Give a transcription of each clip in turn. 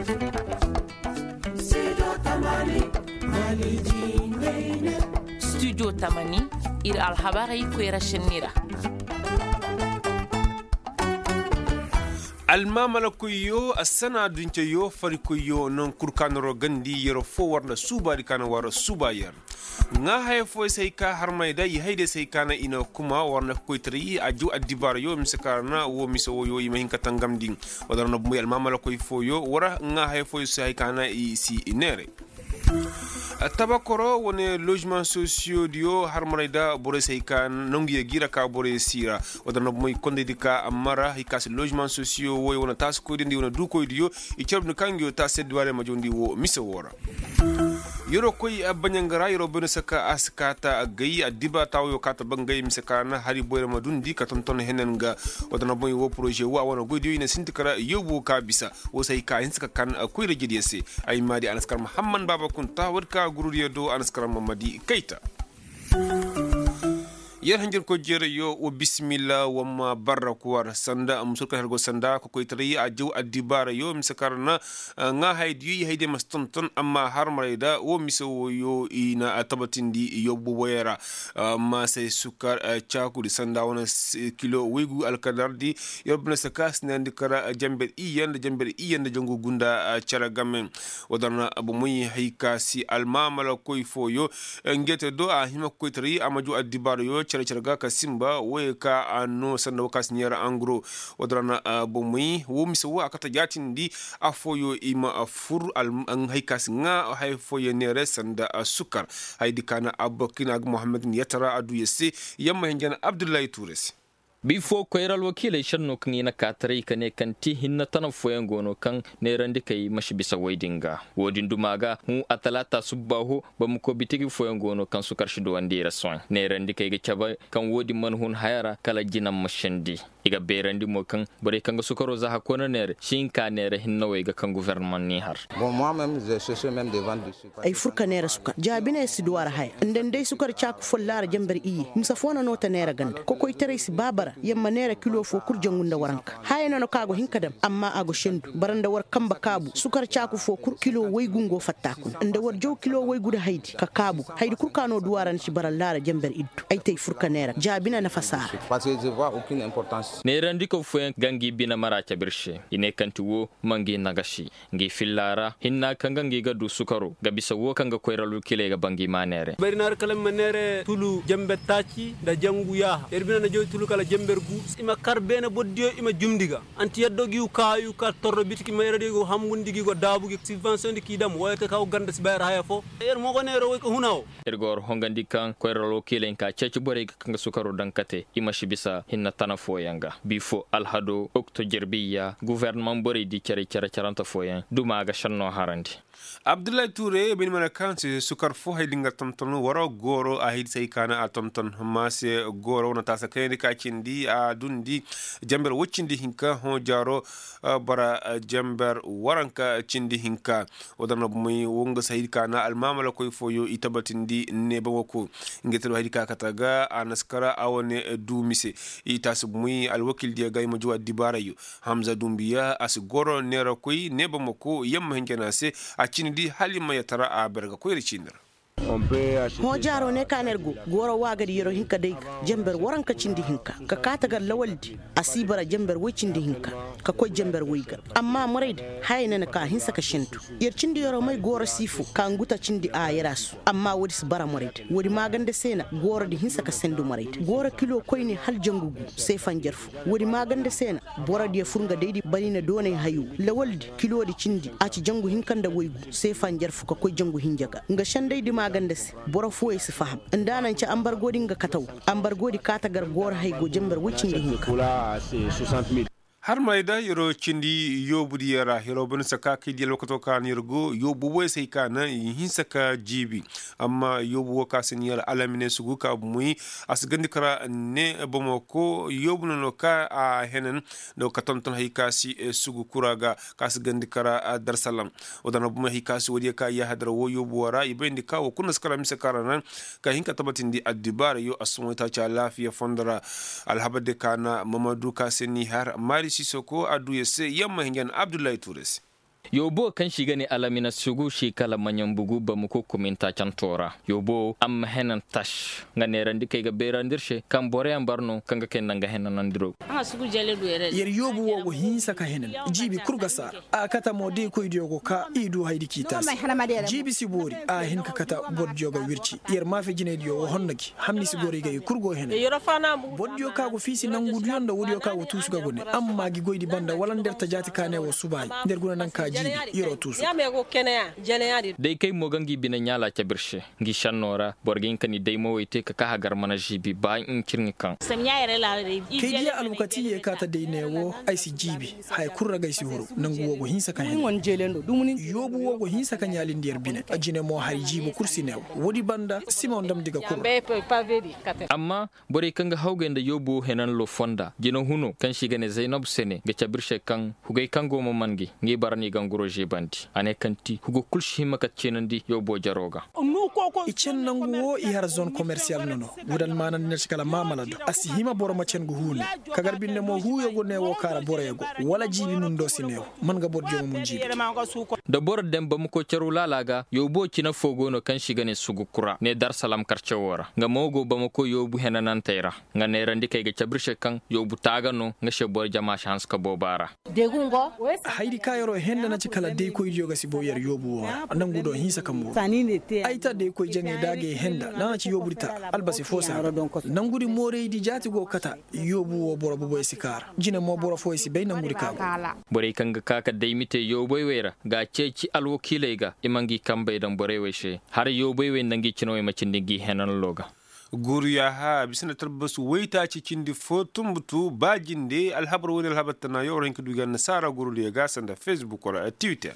Studio Tamani ir alhabari kwera shenira. almamala kuyo asana dunce yo fari kuyo non kurkanoro gandi yero fo warna suba di kana waro suba yer nga hay fo sai ka har mai da yi haide sai kana ina kuma warna koitri aju adibar yo miskarna wo miso yo yimahin katangam din wadarna bu almamala koy fo yo wara nga hay fo sai kana si inere tabakoro woni logement sociaux dio harmonaida bore seika nongi gira ka bore sira wadana moy konde dika amara hikas logement sociaux wo wona tas ko dindi wona du ko dio e cerbno kangyo ta sedware ma jondi wo miso wora yoro koy abanyangara yoro beno saka askata gayi adiba tawo kata bangay misakana hari boyre ma dundi ka tonton henen ga wadana moy wo projet wa wona godio ina sintikara yobu ka bisa wo seika hinska kan ko rejidiyese ay madi anaskar muhammad baba kunta wadka gururiya do anaskar mamadi keita yer hanjir ko jere yo o bismillah wamma barakwar sanda musulka hergo sanda ko koytari a jew adibara yo misakarna nga haydi hayde mastonton amma harmarida o miso yo ina atabatindi yo boyera ma say sukar chaku di sanda wona kilo wegu alkadardi yo bna sakas nandi kara jamber iyanda jangu gunda cara gamen wadana abu muy haykasi almamala koy foyo ngete do a hima koytari amaju adibara yo charga ka simba we ka ano sanda wakas nyara angro wadrana bomui wo miso akata jatindi afoyo ima afur an haikas nga hay foyo nere sanda sukar haydi kana abakina muhammad yatara adu yesi yamma hinjana abdullahi touresi bifo koyral wakile shanno kan ina katare kane kanti hinna tana foyen gono kan ne randi kai mashi bisa waidinga wodin dumaga hu atalata subbahu bam ko bitigi foyen gono kan su karshi do wandi rason ne randi kai ga chaba kan wodi manhun hayara kala jinam mashandi iga berandi mo kan bare kan ga sukaro za hakona nere shin ka nere hinna wai ga kan gouvernement ni har bon moi même je cherche même de vendre du sucre ay furka nere suka jabine sidwar hay nden dai sukar chaku follara jambar iyi musafona nota nere ganda ko koy tere si babara yamma nera kilo fo kurjangunda waranka hayna no kago hinkadam amma ago shendu baranda war kamba kabu sukar chaku fo kur kilo waygungo fattakun anda war jow kilo wayguda haydi ka kabu haydi kurkano duwaran ci baral lara jambar iddu ay tay furka nera jabina na fasara parce que je vois aucune importance ne randi ko foyen gangi bina maracha birshe ine kantuwo mangi nagashi ngi fillara hinna kanga ngi gadu sukaro gabisa wo kanga koyralu kile ga bangi manere barinar kala manere tulu jambe taci da jangu ya erbina na jow tulu kala jambergu ima karbena boddio ima jumdiga anti yaddo giu kayu ka torro bitiki mayre go hamgundi gi go dabugi subvention di kidam wayta kaw ganda sbayar haya fo mo ko nero way ko hunaw ergor hongandi kan koyralu kile ka ceci bore kanga sukaro dankate ima shibisa hinna tana foyanga bifo alhado okto jerbiya gouvernement bore di charanta foyen duma ga shanno harandi abdullahi touré bin mana kanse sukar fo haydinga tonton waro goro a haydi say kana a tonton mase goro na tasa kayndi ka cindi a dundi jamber woccindi hinka ho jaro bara jamber waranka cindi hinka wadana muy wonga sayid kana almamala koy foyo itabatindi ne bawoko ngetel haydi ka kataga anaskara awone dumise itas muy alwakil dia gay mo jwa dibarayo hamza dumbiya as goro nera koy ne bamako yamma hinkana se a cindi halima yatara a berga koy ricindar ho jaro ne kanergo goro wagadi yero hinka dai jamber waranka cindi hinka ka katagar lawaldi asibara jamber wicindi hinka ka koy jamber wiga amma muraid hayna ka hinsa ka shintu yer cindi yoro mai goro sifu ka nguta cindi a yarasu amma wodi bara muraid wodi magande sena goro di hinsa ka sendu muraid goro kilo koy ni hal jangugu sai fanjarfu wodi magande sena bora di furga deidi balina done hayu lawaldi kilo di cindi a ci jangu hinkanda wigu sai fanjarfu ka koy jangu hinjaga nga shandai di magande se bora fuwe si faham ndanan ci ambar godin ga kataw ambar godi katagar gor hay go jambar wucin di hinka har mayda yoro cindi yobudi yara hero bun saka ki di lokato kan yirgo yobu boy sai kana hin saka jibi amma yobu ka sen yara alamine sugu ka muy asgandi kara ne bomoko yobu no ka a henen do katonton hay kasi sugu kuraga kas gandi kara dar salam odana bum hay kasi wodi ka ya hadra wo yobu wara ibendi ka wo kunas kala misakara nan ka hinka tabatindi addibar yo asumata cha lafiya fondara alhabade kana mamadu ka sen har mari Sissoko adu yese yamma hingan Abdoulaye Touré yobo kan shiga ne alamina sugu shi kala manyan bugu ba mu ko komenta can tora yobo am henan tash nga ne randi kai ga berandirshe kan bore an barno kan ga ken nga henan andro sugu jale do yer yobo wo hinsa ka henan jibi kurgasa a kata mode ko idiogo ka idu haydi kitas jibi sibori a hin ka kata bodjo ga wirci yer ma fe jine dio honnaki hamni sibori ga kurgo henan bodjo ka go fisi nangudu yonda wodi ka go tusu ga gone amma gi goydi banda wala nder tajati kane wo subay nder guna nan ka jibi yero tusu dai kai mo gangi bina nyala ta birshe ngi shannora borgin kani dai mo wite ka hagar mana jibi ba in kirni kan kai dia alwakati ye ka ta dai newo ai si jibi hay kurra ga si horo nangu wo go hinsa kan yobu wo go hinsa kan yalin der bine ajine mo hay jibi kursi newo wodi banda simon dam diga kurra amma bore kan ga hawgen da yobu henan lo fonda jino huno kan shiga ne Zainab Sene ga cabirshe kan hugay kan go mo mangi ngi barani ganguro je bandi ane kanti hugo kulshi maka cenandi yobo jaroga icen nangu wo i har zone commercial nono wudan manan ne kala mamala do asihima boro ma cen go hune kagar binne mo huyo go ne wo kara boro yego wala jibi mun do sinew man ga bodjo mun jibi da boro dem bam ko ceru lalaga yobo cina fogo no kan shiga ne sugu kura ne Dar Salam karce wora nga mogo bam ko yobu henanan tayra nga ne randi kay ga cabirshe kan yobu tagano nga shebor jama chance ka bobara degungo haydi kayoro henda na cikala de ko yoga si boyer yobu nangu do hinsa kambo aita de ko jenge dage henda na ci yoburita albasi fosa nangudi moreydi jati go kata yobu wo boro boy sikar jina mo boro fo si be nangudi ka bore kanga kaka deimite yoboy wera ga ceci alwakilega imangi kambe dan bore weshe har yoboy wen nangi cino e macindigi henan loga guriya ha bisina tarbasu waita cikin di fotum butu bajinde alhabar wani alhabatana yau ranki dugan nasara guru ga sanda Facebook or Twitter.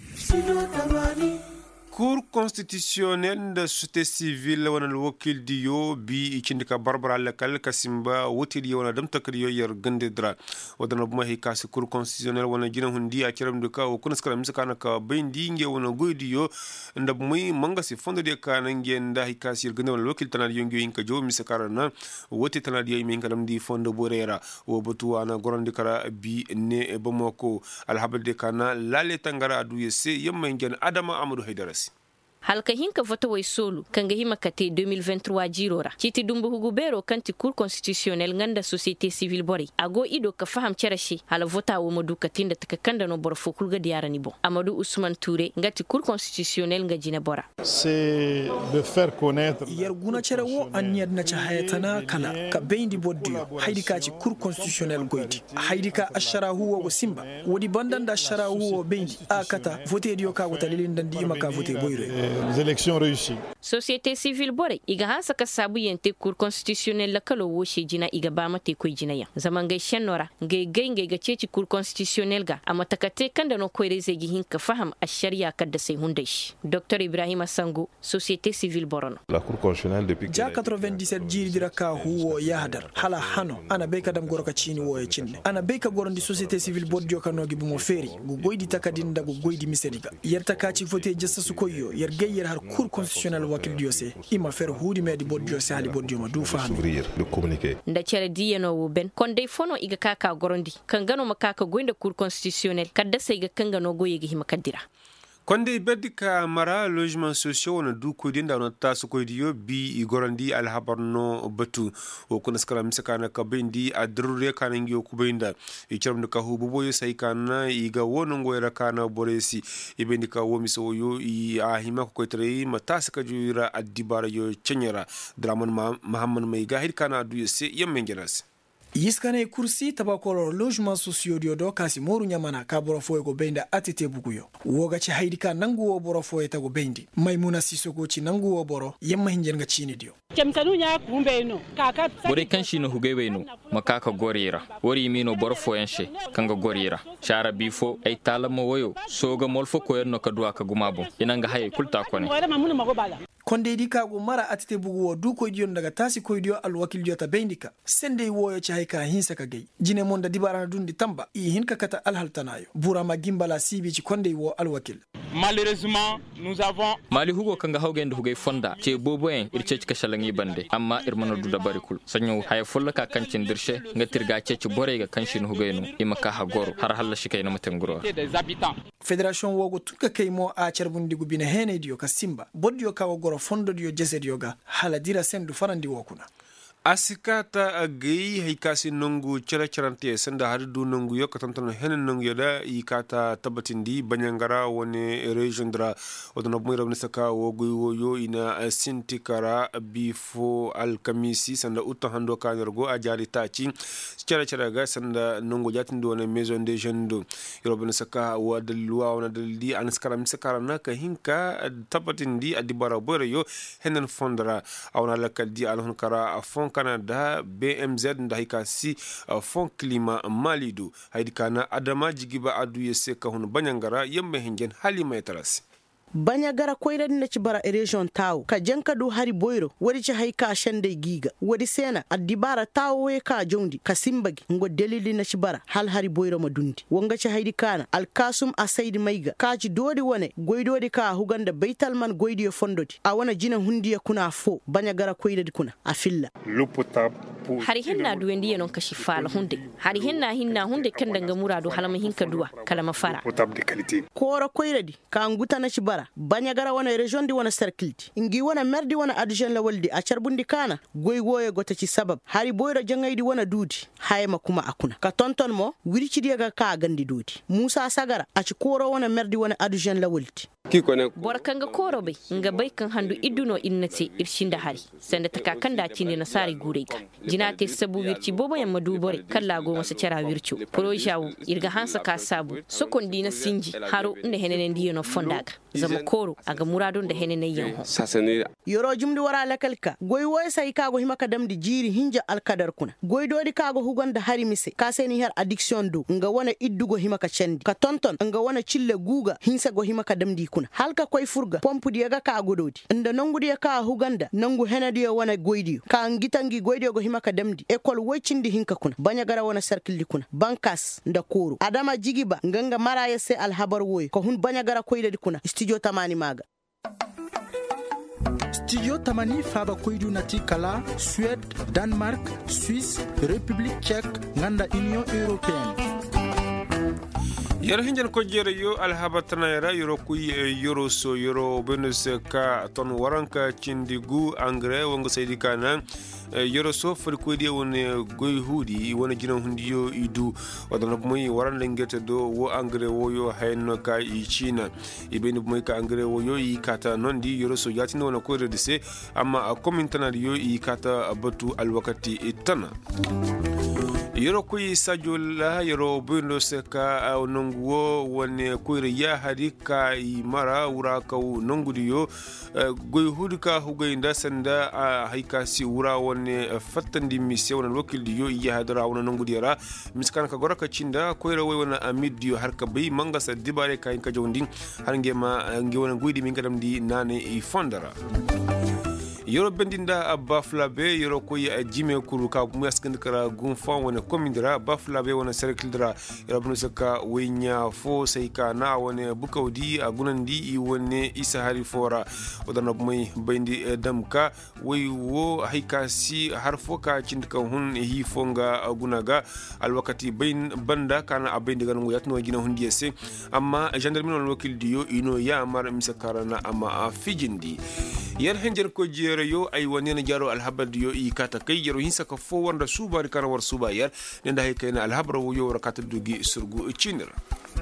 Cour constitutionnelle de société civile wana wakil diyo bi ikindika Barbara Lakal Kasimba wotir yo wana dam takriyo yar gande dra wadana buma hikasi cour constitutionnelle wana jina hundi a kiram duka o kunas kala misakana ka bendi nge wana goydiyo ndab muy manga si fondo de kana nge nda hikasi yar gande wana wakil tanal yongo inka jo misakara na wotir tanal yo imen kalam di fondo borera o botu wana gorandi kara bi ne bamako alhabde kana lale tangara adu yese yamma ngen Adama Amadou Haydarasi halka hinka voto way solu kanga hima kate 2023 jirora kiti dumbu hugubero kanti cour constitutionnel nganda société civile bori ago ido ka faham cerashi hala vota wo modu katinda takakanda no bor fokul ga diarani bo Amadou Ousmane Touré ngati cour constitutionnel nga jina bora c'est de faire connaître yer guna cere wo anyad na chahayatana kala ka beindi boddiyo haydi ka ci cour constitutionnel goyti haydi ka asharahu wo simba wodi bandanda asharahu wo beindi akata voter dio ka wota lilindandi imaka voter boyre les élections réussies. Société civile bore iga hasa ka sabu yente cour constitutionnel la kalo wo jina iga ba mate ko jina ya zaman ga shenora ngai ga ceci cour constitutionnel ga amatakate kanda no ko reze gi hinka faham a sharia kadda sai hundai Dr Ibrahima Sango société civile borono la cour constitutionnelle depuis ja 97 jiri dira ka huwo yahdar hala hano ana be kadam goroka chini wo e cinne ana be ka gorondi société civile bodjo kanogi bumo feri go goydi takadinda go goydi misediga yerta ka ci vote jessa su koyo yer geyer har cour constitutionnel wakil diose ima fer hudi medi bodjo se hali bodjo ma du fahmi le communiquer nda cere diyeno wo ben kon dey fono iga kaka gorondi kangano makaka goynda cour constitutionnel kadda se iga kangano goyegi hima kaddira konde bedika mara logement sociaux wana du ko dinda wana tasu ko diyo bi igorandi alhabarno batu o kuna skala misakana ka bendi adrure kana ngiyo ku benda e charum ka hu bobo sai kana iga wono ngoyra kana boresi e bendi ka wo miso yo i ahima ko tre matasa ka juira adibara yo chenyera draman Muhammad mai gahir kana du yese yemmen geras yiskane kursi tabakolo logement sociaux do kasi moru nyamana ka boro foy go benda atete buguyo woga ci haydi ka nangu wo boro foy tago bendi Maymuna Sisoko ci nangu wo boro yemma hinjen ga cini dio kemtanu nya kumbeno kaka bore kanshi no hugeweno makaka gorira wori mino boro foyanshe kanga gorira shara bifo ay talamo woyo soga molfo ko yenno ka duwa ka gumabo inanga hay kulta kone konde di ka go mara atete bugu wo du ko dion daga tasi ko dio al wakil diota bendika sende woyo ci hayka hinsa ka gay jine monda dibarana dundi tamba i hinka kata al haltanayo burama gimbala sibi ci konde wo al wakil Malheureusement, nous avons mali hugo kanga hawgende hugay fonda ce boboen irce ka shalangi bande amma irmano duda barikul sanyo hay folla ka kancin dirshe ngatirga ce bore ga kanshin hugayno imaka ha goro har halla shikay na matenguro fédération wogo tuka kaymo a cerbundi gubina hene dio ka simba boddio ka goro fondo dio jese dio ga hala dira sendu farandi wokuna asikata agei haikasi nongu charante sanda hadu nongu yo katantan henen nongu yoda ikata tabatindi banyangara wone region dra odona moira nisaka wogu yo ina sintikara bifo alkamisi sanda utta hando kanargo ajali tachi chara ga sanda nongu jatindo wona maison des jeunes do yobe nisaka wadalwa wona daldi anaskara misakara naka hinka tabatindi adibara bore yo henen fondara awna lakadi alhon kara Canada BMZ ndahika si fond climat malidu haidikana adama jigiba adu yese kahun banyangara yemme hengen halima yatarasi banyagara koyra na ci bara region taw ka janka do hari boyro wadi ci hayka shande giga wadi sena adibara taw we ka jondi ka simbagi ngo delili na ci bara hal hari boyro madundi wonga ci haydi kana al kasum asaidi maiga ka ci dodi wone goydodi ka huganda baitalman goydi yo fondoti a wana jina hundiya kuna fo banyagara koyra di kuna afilla hari hinna duwendi yenon kashi fala hunde hari hinna hunde kendanga murado halama hinka duwa kalama fara kora koyra di ka nguta na ci bara banyagara wana region di wana circliti ingi wana merdi wana adjoint la waldi a charbundi kana goye gota ci sabab hari boyra jangaydi wana dudi hayma kuma akuna ka tonton mo wirci diga ka gandi dudi Musa Sagara a ci koro wana merdi wana adjoint la waldi borkanga koro bai nga bai kan handu iduno innati irshinda hari sanda takakanda cini na sari gureka jinate sabu wirci bobo yamma dubore kalla go masa cara wircu projawu irga hansa ka sabu sokondi na sinji haro ne henene ndiyo no fondaga zama koro aga muradun da henene yanho yoro jumdi wara lakalka goy woy sai kago himaka damdi jiri hinja alkadar kuna goy dodi kago hugonda hari mise ka seni har addiction do nga wana iddugo himaka cendi ka tonton nga wana cille guga hinsa go himaka damdi kuna halka koy furga pompu diga ka gododi inda nangu diga ka huganda nangu henadi wana goydi ka ngitangi goydi go himaka damdi école woycindi hinka kuna banyagara wana circle kuna bankas nda koro adama jigiba nganga maraya se alhabar woy ko hun banyagara koydi kuna studio tamani maga studio tamani faba koydu nati kala Suède, Danemark, Suisse, République tchèque nganda Union européenne yaro hinjan ko jere yo alhabatana yara yoro kuy yoro so yoro bonus ka ton waranka cindigu engrais wongo saydi kana yoro so fari ko di woni goy hudi wona jina hundiyo idu wadana moy warande ngete do wo engrais wo yo hayno ka i china ibeni moy ka engrais wo yo i kata non di yoro so yatino wona ko redise amma commentana yo i kata batu alwakati itana yoro kuy sajola yoro bundo seka nonguo wone kuire ya hadika i mara wura ka nongudi yo goy hudika hugoynda sanda hayka si wura wone fattandi mise wona wakildi yo ya hadara wona nongudi ra miskan ka goraka cinda kuire way wona amidio harka bay manga sa dibare kay ka jawndi har ngema ngi wona goydi min kadam di nane i fondara yoro bendinda baflabe yoro koy jime kuru ka mu yaskandikara gunfa wona komindira baflabe wona serkildira yoro bunu saka wenya fo sayka na wona bukawdi agunandi I wonne isa hari fora wadana moy bendi damka way wo haykasi harfo ka cindika hun hi fonga agunaga alwakati bain banda kana abendi ganu yatno gina hundiyese amma gendarmerie non wakil diyo ino ya mar misakara na amma fijindi yar henjer ko jere yo ay wonena jaro alhabad yo I kata kay jero hinsa ka fo wonda suba kana war suba yar nenda hay kayna alhabra wo yo rakata dugi surgu cinira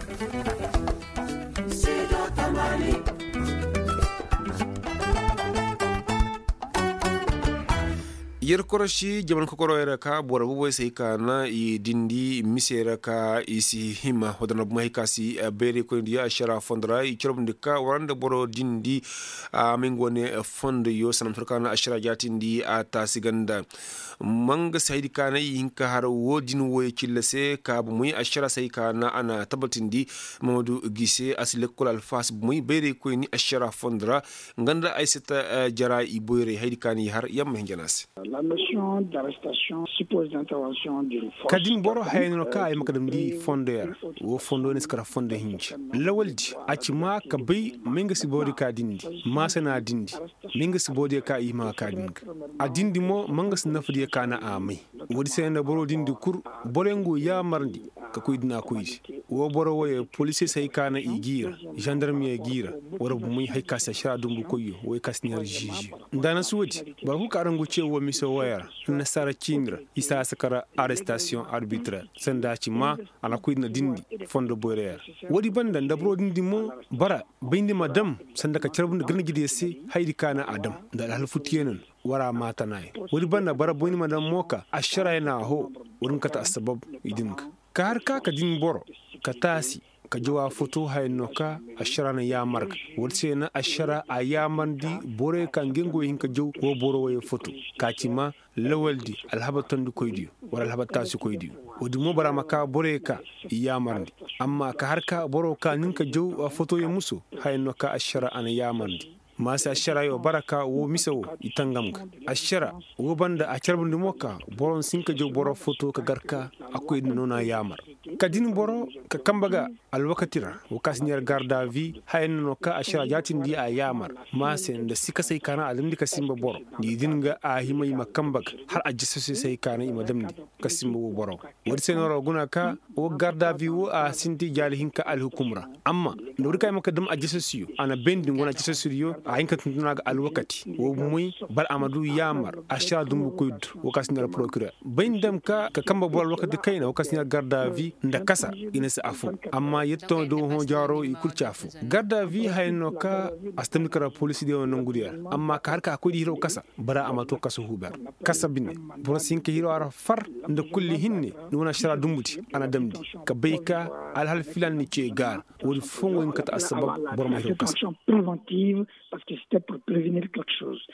yer koroshi jaman ko koroyere ka bora bo sai kana I dindi misera ka isi hima hodana mo hikasi bere ko ndiya shara fondra I kirobndi ka warande boro dindi mingone fondo yo sanam turkana ashara jatindi ata siganda manga saydi kana yinka har wodin woy killase ka bu muy ashara say kana ana tabatindi Mamadou Gissé asile kolal fas bu muy bere ko ni ashara fondra nganda aysata jara I boyre haydi kana har yam henjanas La notion d'arrestation suppose l'intervention d'une force. Kadin boro hayno ka ay makadam di fondeur wo fondo ne skara fonde hinji lawaldi acima ka bay minga sibodi ka dindi masana dindi minga sibodi ka ima ka dindi adindi mo manga snafdi ka na amai wodi senda boro dindi kur borengo ya marndi ka koydina koyji wo boro woye police sai kana igira gendarmerie gira wara bu muy hay kasa shara dumbu koyo woy kasniyar jiji ndana suwodi bar ku karango cewo miso wayar nasara kindra isa sakara arrestation arbitraire sanda ma ana koydina dindi fondo borer wodi banda ndabro dindi mo bara bindi madam sanda ka cerbun gërna gidesi haydi kana adam da halfutiyenan wara mata nay wodi banda bara boni madam moka ashara yana ho wurin kata sabab idinka ka har ka din boro ka tasi ka jawa foto haynoka ashara na ya mark wurse na ashara a yamandi bore kan gengo hinka jaw wo boro waye foto kacima lawaldi alhabatan du koydi wala alhabata su koydi wodi mo bara maka bore ka yamandi amma ka har ka boro ka ninka jaw foto ya muso haynoka ashara ana yamandi masa ashara yo baraka wo misawo itangamka ashara wo banda a charbunde moka boron sinka jo boro foto ka garka akoy nona yamar kadin boro ka kambaga alwakatira wo kasniyar garda vi hayno ka ashara jatindi a yamar masa da sika sai kana alimdi ka simba boro ni dinga a himai makambaga har a jisose sai kana imadamdi ka simba wo boro wodi senoro guna ka wo garda vi wo a sinti jali hinka alhukumra amma ndori kay maka dam a jisosiyo ana bendi ngona jisosiyo a inka tuntunaga alwakati wo muy bar amadu yamar ashara dumbu koyd wo kasniyar procureur bindam ka kamba bol wakati kayna wo kasniyar garda vi nda kasa ina sa afu amma yetto do ho jaro i kulchafu garda vi hayno ka astamni kara police de on ngudiyar amma ka har ka ko di hiro kasa bara amato kaso hubar kasa binne bura sinke hiro ara far nda kulli hinne nuna shara dumbuti ana damdi ka bayka al hal filan ni ce gar wol fongo in kata asbab bor ma hiro kasa préventive parce que c'était pour prévenir quelque chose.